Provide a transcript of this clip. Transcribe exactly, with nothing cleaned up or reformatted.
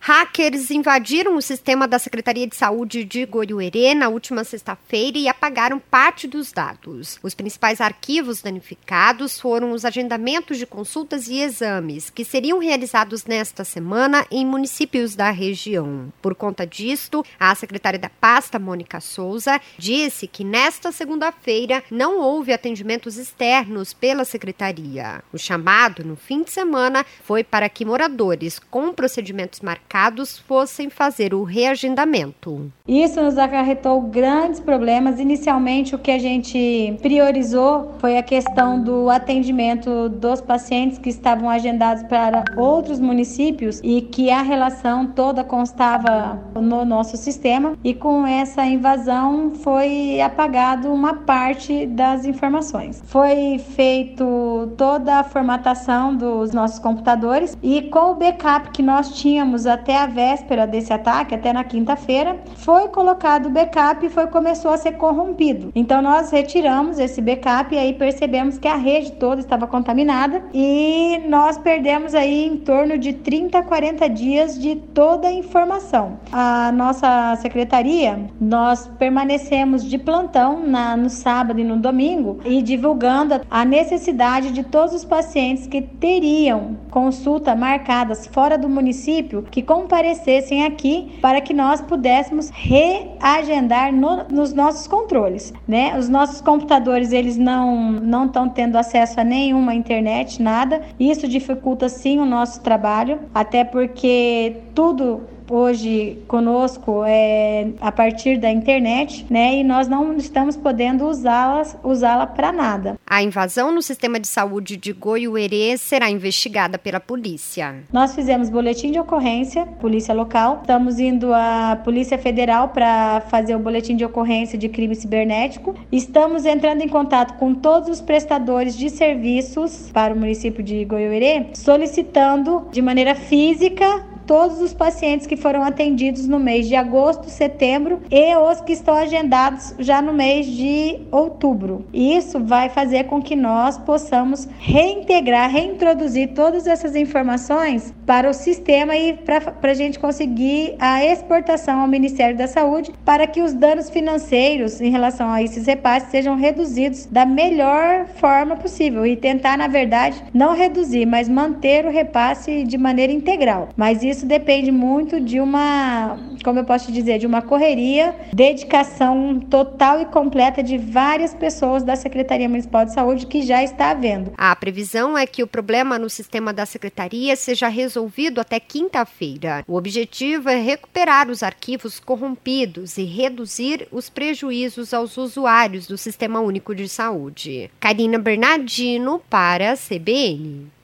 Hackers invadiram o sistema da Secretaria de Saúde de Goiuerê na última sexta-feira e apagaram parte dos dados. Os principais arquivos danificados foram os agendamentos de consultas e exames, que seriam realizados nesta semana em municípios da região. Por conta disto, a secretária da pasta, Mônica Souza, disse que nesta segunda-feira não houve atendimentos externos pela secretaria. O chamado no fim de semana foi para que moradores com procedimentos marcados fossem fazer o reagendamento. Isso nos acarretou grandes problemas. Inicialmente, o que a gente priorizou foi a questão do atendimento dos pacientes que estavam agendados para outros municípios e que a relação toda constava no nosso sistema, e com essa invasão foi apagado uma parte das informações. Foi feito toda a formatação dos nossos computadores e com o backup que nós tínhamos até a véspera desse ataque, até na quinta-feira, foi colocado o backup e foi, começou a ser corrompido. Então nós retiramos esse backup e aí percebemos que a rede toda estava contaminada e nós perdemos aí em torno de trinta a quarenta dias de toda a informação. A nossa secretaria, nós permanecemos de plantão na, no sábado e no domingo e divulgando a necessidade de todos os pacientes que teriam consulta marcadas fora do município que comparecessem aqui para que nós pudéssemos reagendar no, nos nossos controles, né? Os nossos computadores, eles não não estão tendo acesso a nenhuma internet, nada. Isso dificulta sim o nosso trabalho, até porque tudo hoje conosco é a partir da internet, né? E nós não estamos podendo usá-las, usá-la para nada. A invasão no sistema de saúde de Goiuerê será investigada pela polícia. Nós fizemos boletim de ocorrência, polícia local. Estamos indo à Polícia Federal para fazer o boletim de ocorrência de crime cibernético. Estamos entrando em contato com todos os prestadores de serviços para o município de Goiuerê, solicitando de maneira física todos os pacientes que foram atendidos no mês de agosto, setembro e os que estão agendados já no mês de outubro. Isso vai fazer com que nós possamos reintegrar, reintroduzir todas essas informações para o sistema e para a gente conseguir a exportação ao Ministério da Saúde para que os danos financeiros em relação a esses repasses sejam reduzidos da melhor forma possível e tentar, na verdade, não reduzir, mas manter o repasse de maneira integral. Mas isso Isso depende muito de uma, como eu posso dizer, de uma correria, dedicação total e completa de várias pessoas da Secretaria Municipal de Saúde que já está havendo. A previsão é que o problema no sistema da Secretaria seja resolvido até quinta-feira. O objetivo é recuperar os arquivos corrompidos e reduzir os prejuízos aos usuários do Sistema Único de Saúde. Karina Bernardino para a C B N.